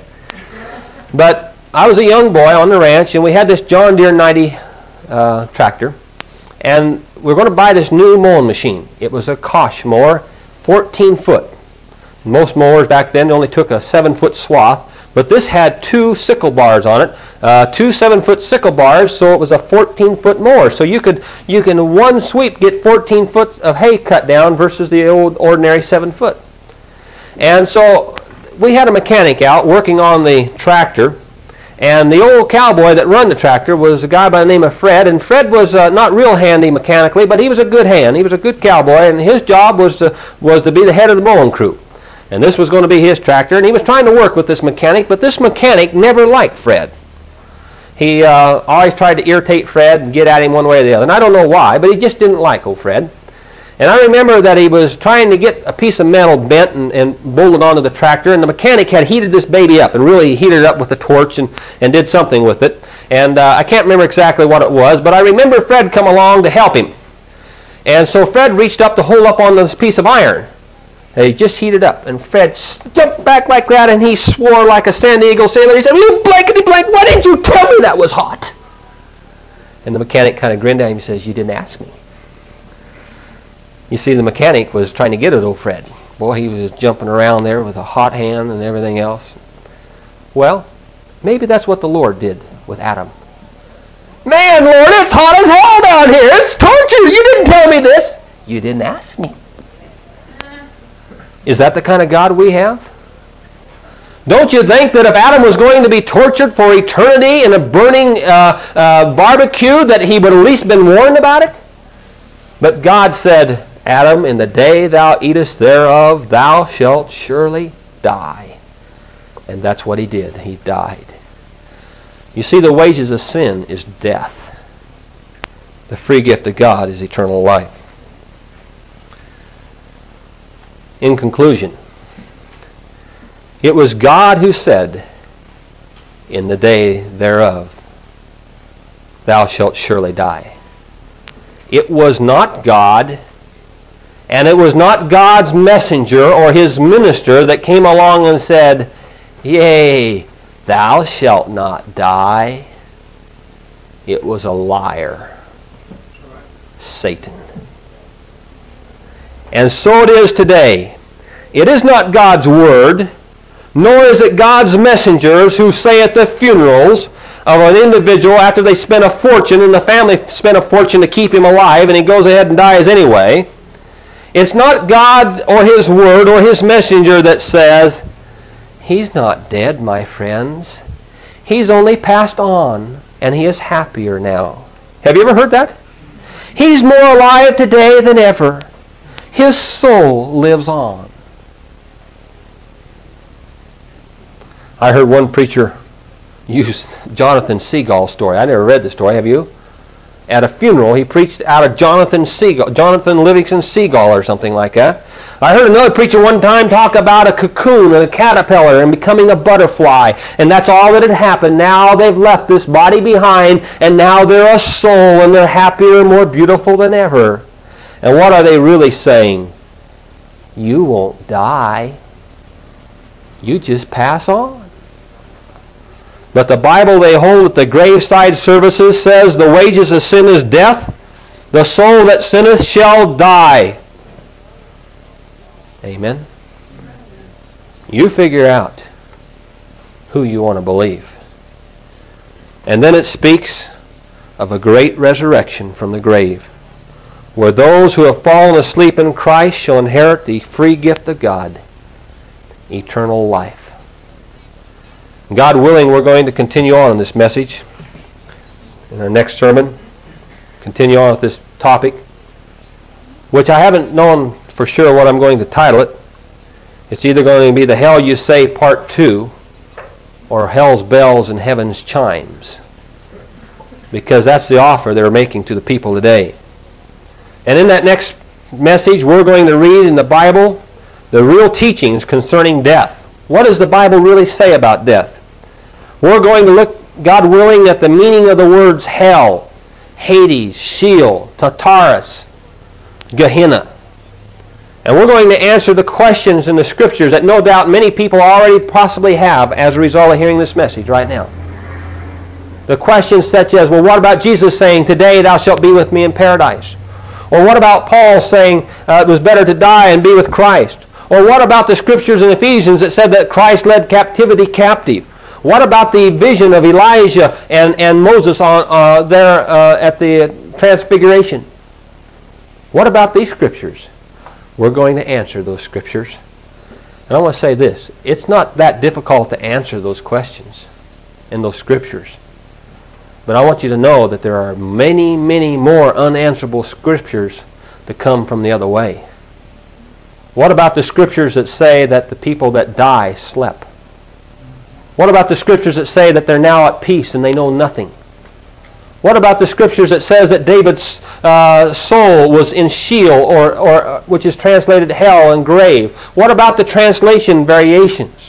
But I was a young boy on the ranch, and we had this John Deere ninety uh, tractor. And we were going to buy this new mowing machine. It was a Kosh mower, fourteen foot. Most mowers back then only took a seven foot swath, but this had two sickle bars on it, uh, two seven foot sickle bars, so it was a fourteen foot mower. So you could you can in one sweep get fourteen foot of hay cut down versus the old ordinary seven foot. And so we had a mechanic out working on the tractor. And the old cowboy that run the tractor was a guy by the name of Fred. And Fred was uh, not real handy mechanically, but he was a good hand. He was a good cowboy, and his job was to, was to be the head of the mowing crew. And this was going to be his tractor, and he was trying to work with this mechanic, but this mechanic never liked Fred. He uh, always tried to irritate Fred and get at him one way or the other. And I don't know why, but he just didn't like old Fred. And I remember that he was trying to get a piece of metal bent and, and bolted onto the tractor, and the mechanic had heated this baby up and really heated it up with a torch and, and did something with it. And uh, I can't remember exactly what it was, but I remember Fred come along to help him. And so Fred reached up to hold up on this piece of iron. And he just heated up, and Fred jumped back like that, and he swore like a San Diego sailor. He said, "You blankety blank, why didn't you tell me that was hot?" And the mechanic kind of grinned at him and says, "You didn't ask me." You see, the mechanic was trying to get at old Fred. Boy, he was jumping around there with a hot hand and everything else. Well, maybe that's what the Lord did with Adam. "Man, Lord, it's hot as hell down here. It's torture. You didn't tell me this." "You didn't ask me." Is that the kind of God we have? Don't you think that if Adam was going to be tortured for eternity in a burning uh, uh, barbecue, that he would at least been warned about it? But God said, "Adam, in the day thou eatest thereof, thou shalt surely die." And that's what he did. He died. You see, the wages of sin is death. The free gift of God is eternal life. In conclusion, it was God who said, "In the day thereof, thou shalt surely die." It was not God, and it was not God's messenger or his minister that came along and said, "Yea, thou shalt not die." It was a liar, Satan. And so it is today. It is not God's word, nor is it God's messengers who say at the funerals of an individual after they spent a fortune and the family spent a fortune to keep him alive and he goes ahead and dies anyway. It's not God or His Word or His messenger that says, He's not dead, my friends. He's only passed on, and he is happier now. Have you ever heard that? He's more alive today than ever. His soul lives on. I heard one preacher use Jonathan Seagull's story. I never read the story, have you? At a funeral, he preached out of Jonathan Seagull, Jonathan Livingston Seagull or something like that. I heard another preacher one time talk about a cocoon and a caterpillar and becoming a butterfly, and that's all that had happened. Now they've left this body behind, and now they're a soul, and they're happier and more beautiful than ever. And what are they really saying? You won't die. You just pass on. But the Bible they hold at the graveside services says the wages of sin is death. The soul that sinneth shall die. Amen. You figure out who you want to believe. And then it speaks of a great resurrection from the grave, where those who have fallen asleep in Christ shall inherit the free gift of God, eternal life. God willing, we're going to continue on in this message in our next sermon. Continue on with this topic, which I haven't known for sure what I'm going to title it. It's either going to be The Hell You Say Part two or Hell's Bells and Heaven's Chimes, because that's the offer they're making to the people today. And in that next message, we're going to read in the Bible the real teachings concerning death. What does the Bible really say about death? We're going to look, God willing, at the meaning of the words hell, Hades, Sheol, Tartarus, Gehenna. And we're going to answer the questions in the Scriptures that no doubt many people already possibly have as a result of hearing this message right now. The questions such as, well, what about Jesus saying, today thou shalt be with me in paradise? Or what about Paul saying uh, it was better to die and be with Christ? Or what about the Scriptures in Ephesians that said that Christ led captivity captive? What about the vision of Elijah and, and Moses on uh, there uh, at the Transfiguration? What about these Scriptures? We're going to answer those Scriptures. And I want to say this. It's not that difficult to answer those questions in those Scriptures. But I want you to know that there are many, many more unanswerable Scriptures to come from the other way. What about the Scriptures that say that the people that die slept? What about the Scriptures that say that they're now at peace and they know nothing? What about the Scriptures that says that David's uh, soul was in Sheol, or, or which is translated hell and grave? What about the translation variations?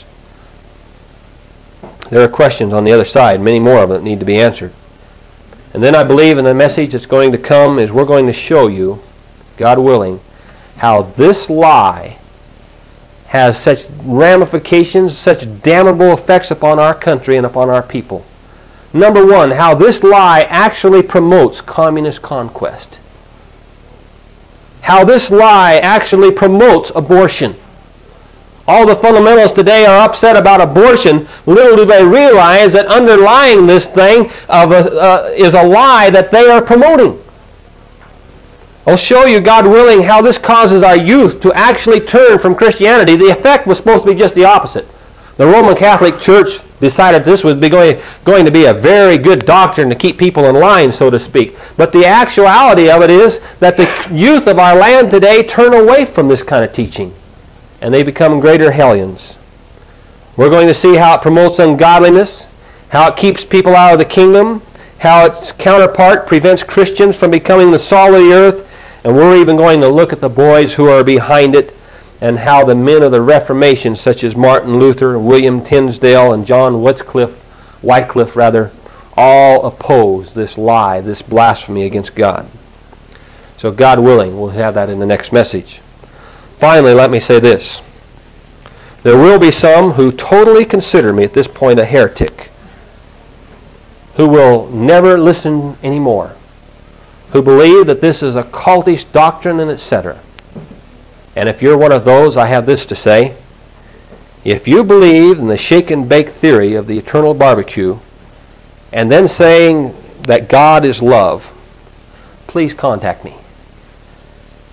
There are questions on the other side, many more of them that need to be answered. And then I believe in the message that's going to come is we're going to show you, God willing, how this lie has such ramifications, such damnable effects upon our country and upon our people. Number one, how this lie actually promotes communist conquest. How this lie actually promotes abortion. All the fundamentalists today are upset about abortion. Little do they realize that underlying this thing of a, uh, is a lie that they are promoting. I'll show you, God willing, how this causes our youth to actually turn from Christianity. The effect was supposed to be just the opposite. The Roman Catholic Church decided this would be going, going to be a very good doctrine to keep people in line, so to speak. But the actuality of it is that the youth of our land today turn away from this kind of teaching, and they become greater hellions. We're going to see how it promotes ungodliness, how it keeps people out of the kingdom, how its counterpart prevents Christians from becoming the salt of the earth, and we're even going to look at the boys who are behind it, and how the men of the Reformation, such as Martin Luther, William Tinsdale, and John Wycliffe, Wycliffe rather, all oppose this lie, this blasphemy against God. So God willing, we'll have that in the next message. Finally, let me say this. There will be some who totally consider me at this point a heretic, who will never listen anymore, who believe that this is a cultish doctrine and et cetera. And if you're one of those, I have this to say. If you believe in the shake and bake theory of the eternal barbecue, and then saying that God is love, please contact me.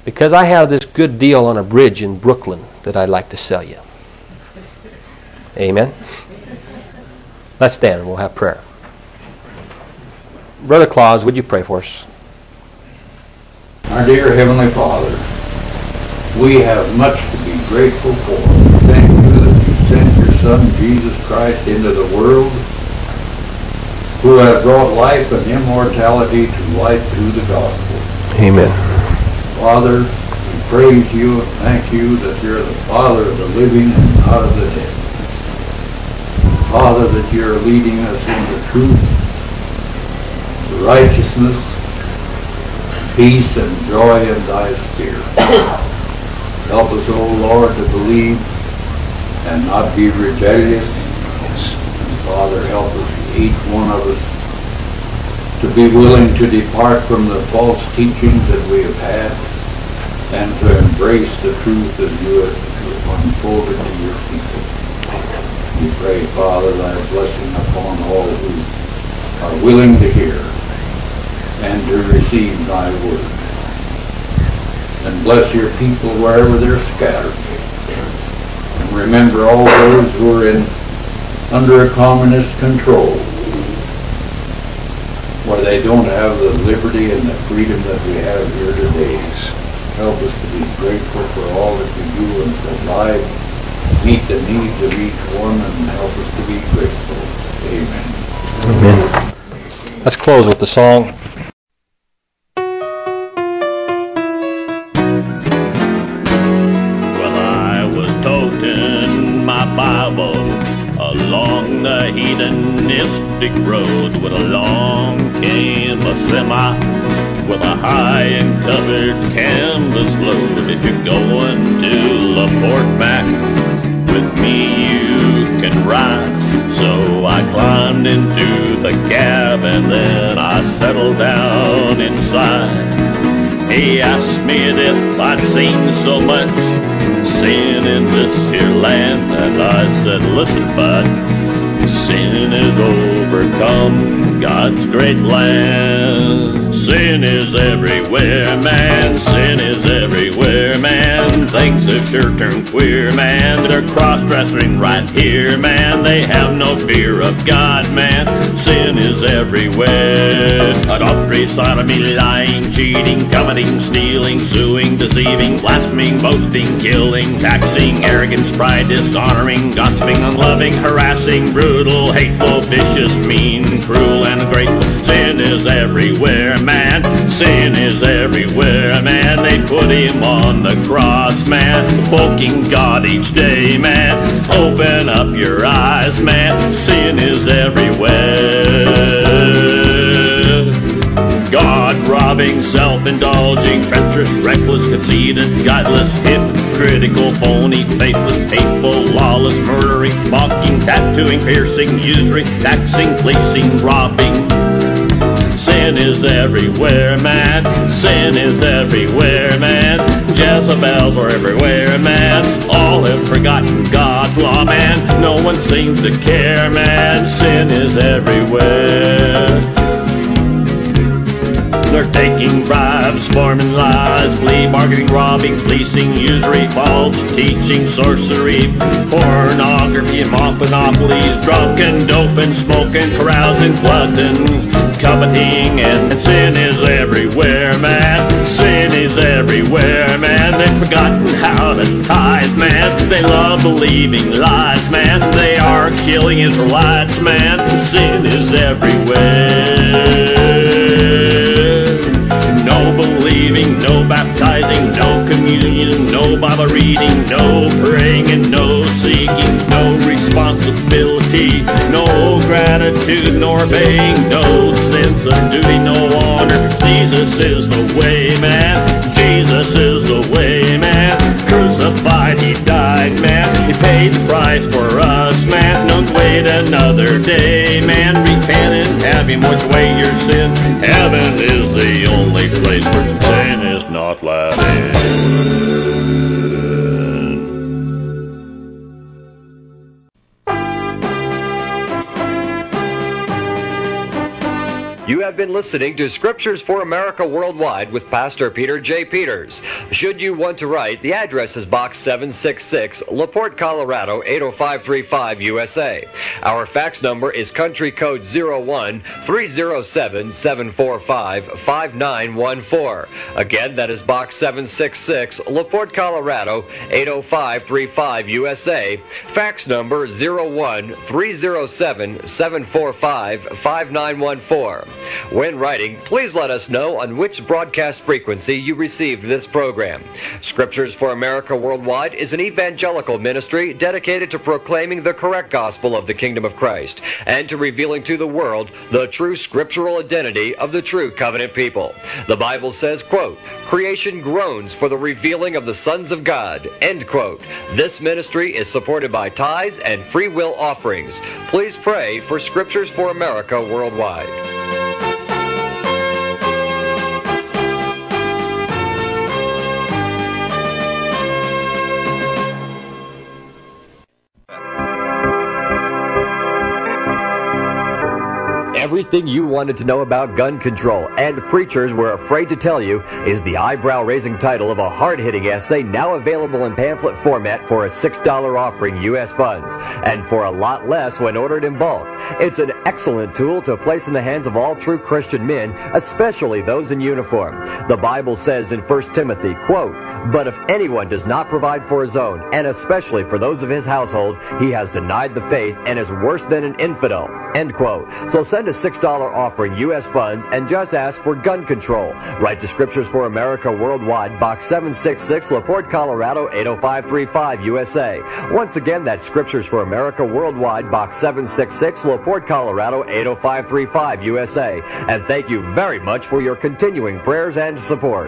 because I have this good deal on a bridge in Brooklyn that I'd like to sell you. Amen? Let's stand and we'll have prayer. Brother Claus, would you pray for us? Our dear Heavenly Father, we have much to be grateful for. Thank you that you sent your Son, Jesus Christ, into the world, who has brought life and immortality to light through the gospel. Amen. Father, we praise you and thank you that you're the Father of the living and not of the dead. Father, that you're leading us into truth, righteousness, peace, and joy in thy Spirit. Help us, O Lord, to believe and not be rebellious. And Father, help us, each one of us, to be willing to depart from the false teachings that we have had and to embrace the truth that you have unfolded to your people. We pray, Father, thy blessing upon all who are willing to hear and to receive thy word. And bless your people wherever they're scattered. And remember all those who are in under a communist control, where they don't have the liberty and the freedom that we have here today. Help us to be grateful for all that you do and provide, meet the needs of each one, and help us to be grateful. Amen. Amen. Let's close with the song. Well, I was toting my Bible along the hedonistic road when along came a semi with a high and covered canvas load. If you're going to LaPorte Mac, with me you can ride. So I climbed into the cab and then I settled down inside. He asked me if I'd seen so much sin in this here land, and I said, listen, bud, sin is overcome God's great land. Sin is everywhere, man, sin is everywhere, man. Things have sure turned queer, man. They're cross-dressing right here, man. They have no fear of God, man. Sin is everywhere. Adultery, sodomy, lying, cheating, coveting, stealing, suing, deceiving, blaspheming, boasting, killing, taxing, arrogance, pride, dishonoring, gossiping, unloving, harassing, brutal, hateful, vicious, mean, cruel, and ungrateful. Sin is everywhere, man. Sin is everywhere, man. They put him on the cross, man, poking God each day, man. Open up your eyes, man. Sin is everywhere. God-robbing, self-indulging, treacherous, reckless, conceited, godless, hypocritical, phony, faithless, hateful, lawless, murdering, mocking, tattooing, piercing, usury, taxing, fleecing, robbing. Sin is everywhere, man. Sin is everywhere, man. Jezebels are everywhere, man. All have forgotten God's law, man. No one seems to care, man. Sin is everywhere. They're taking bribes, forming lies, plea bargaining, robbing, fleecing, usury, false teaching, sorcery, pornography, monopolies, drunken, doping, smoking, carousing, gluttons, coveting, and sin is everywhere, man. Sin is everywhere, man. They've forgotten how to tithe, man. They love believing lies, man. They are killing Israelites, man. Sin is everywhere. No believing, no baptizing, no communion, no Bible reading, no praying, and no seeking, no responsibility, no gratitude, nor obeying, no sense of duty, no honor. Jesus is the way, man. Jesus is the way, man. Crucified, he died, man. He paid the price for us, man. Don't wait another day, man. Repent and have him wash away your sin. Heaven is the only place where sin is not let in. You have been listening to Scriptures for America Worldwide with Pastor Peter J. Peters. Should you want to write, the address is Box seven sixty-six, LaPorte, Colorado, eight oh five three five, U S A. Our fax number is country code zero one three zero seven seven four five five nine one four. Again, that is Box seven sixty-six, LaPorte, Colorado, eight oh five three five, U S A. Fax number zero one three zero seven seven four five five nine one four. When writing, please let us know on which broadcast frequency you received this program. Scriptures for America Worldwide is an evangelical ministry dedicated to proclaiming the correct gospel of the kingdom of Christ and to revealing to the world the true scriptural identity of the true covenant people. The Bible says, quote, "Creation groans for the revealing of the sons of God," end quote. This ministry is supported by tithes and free will offerings. Please pray for Scriptures for America Worldwide. Everything you wanted to know about gun control and preachers were afraid to tell you is the eyebrow-raising title of a hard-hitting essay now available in pamphlet format for a six dollar offering U S funds, and for a lot less when ordered in bulk. It's an excellent tool to place in the hands of all true Christian men, especially those in uniform. The Bible says in First Timothy, quote, "But if anyone does not provide for his own, and especially for those of his household, he has denied the faith and is worse than an infidel," end quote. So send a six dollar offering U S funds and just ask for gun control. Write to Scriptures for America Worldwide, Box seven sixty-six, LaPorte, Colorado, eight oh five three five, U S A. Once again, that's Scriptures for America Worldwide, Box seven sixty-six, LaPorte, Colorado, eight oh five three five, U S A. And thank you very much for your continuing prayers and support.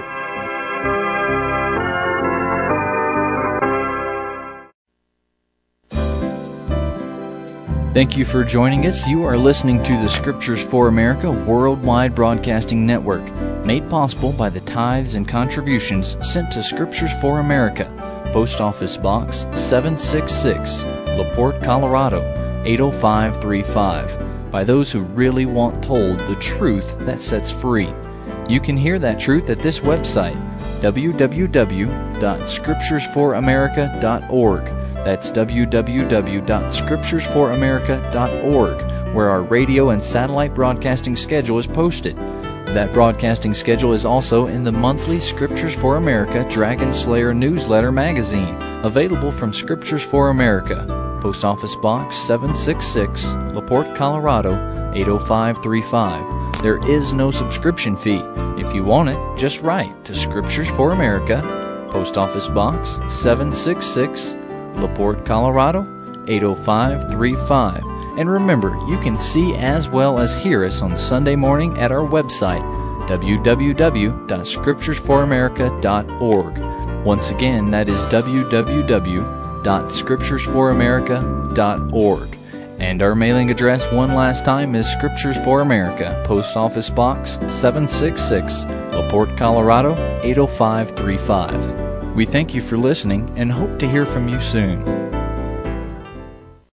Thank you for joining us. You are listening to the Scriptures for America Worldwide Broadcasting Network, made possible by the tithes and contributions sent to Scriptures for America, Post Office Box seven sixty-six, LaPorte, Colorado, eight oh five three five, by those who really want told the truth that sets free. You can hear that truth at this website, w w w dot scriptures for america dot org. That's w w w dot scriptures for america dot org, where our radio and satellite broadcasting schedule is posted. That broadcasting schedule is also in the monthly Scriptures for America Dragon Slayer newsletter magazine, available from Scriptures for America, Post Office Box seven sixty-six, LaPorte, Colorado, eight oh five three five. There is no subscription fee. If you want it, just write to Scriptures for America, Post Office Box seven sixty-six, LaPorte, Colorado, eight oh five three five. And remember, you can see as well as hear us on Sunday morning at our website, w w w dot scriptures for america dot org. Once again, that is w w w dot scriptures for america dot org. And our mailing address one last time is Scriptures for America, Post Office Box seven sixty-six, LaPorte, Colorado, eight oh five three five. We thank you for listening and hope to hear from you soon.